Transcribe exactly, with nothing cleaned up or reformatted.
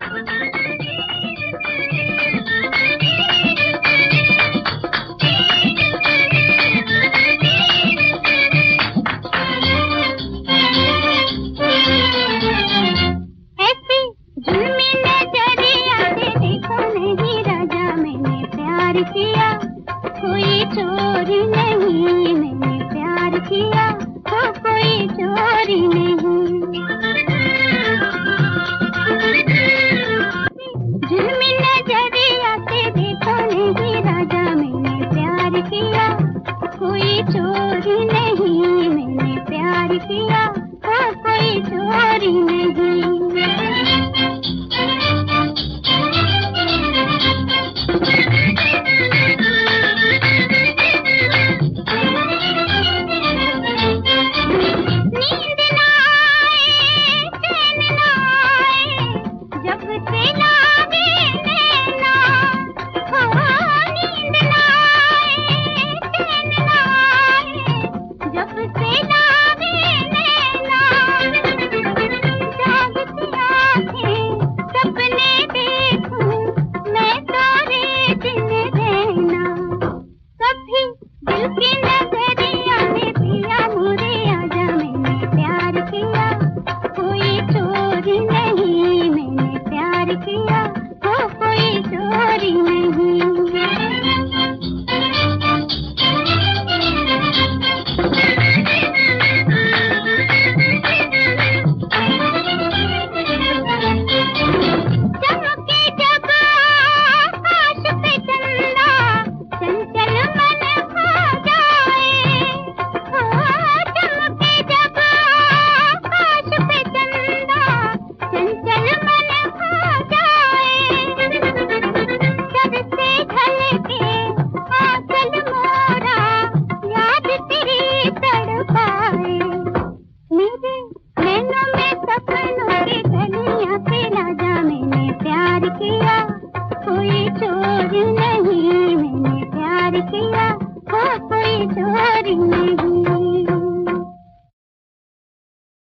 किया कोई चोरी नहीं, मैंने प्यार किया तो कोई चोरी नहीं। जुल्मी नजरिया से देखो नहीं राजा, मैंने प्यार किया कोई चोरी नहीं, मैंने प्यार किया तो कोई चोरी नहीं। किया तो कोई चोरी नहीं। चमके जब आकाश पे चंदा, चंचल मन खो जाए। चमके जब आकाश पे चंदा, चंचल मन खो जाए। जब से ढलके आंचल मोरा, याद तेरी तड़पाए। मेरे नैनों में सपनों की गलियां पे राजा, मैंने प्यार किया कोई चोरी नहीं।